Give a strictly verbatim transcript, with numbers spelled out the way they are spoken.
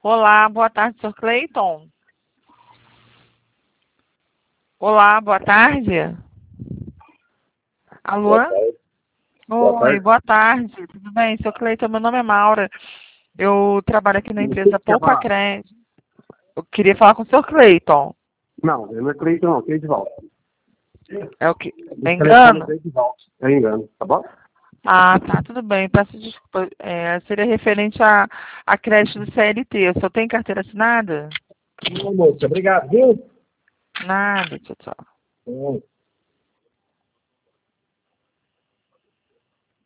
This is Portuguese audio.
Olá, boa tarde, senhor Cleiton. Olá, boa tarde. Alô? Boa tarde. Boa Oi, tarde. boa tarde. Tudo bem, senhor Cleiton? Meu nome é Maura. Eu trabalho aqui na O que empresa que quer Poupa falar? Crédito. Eu queria falar com o senhor Cleiton. Não, eu não acredito não, que é de volta. É o que? É Esse telefone engano? é de volta. É engano, tá bom? Ah, tá, tudo bem. Peço desculpa. É, seria referente a, a crédito do C L T. O senhor tem carteira assinada? Não, moça, obrigado, viu? Nada, tchau, tchau. Hum.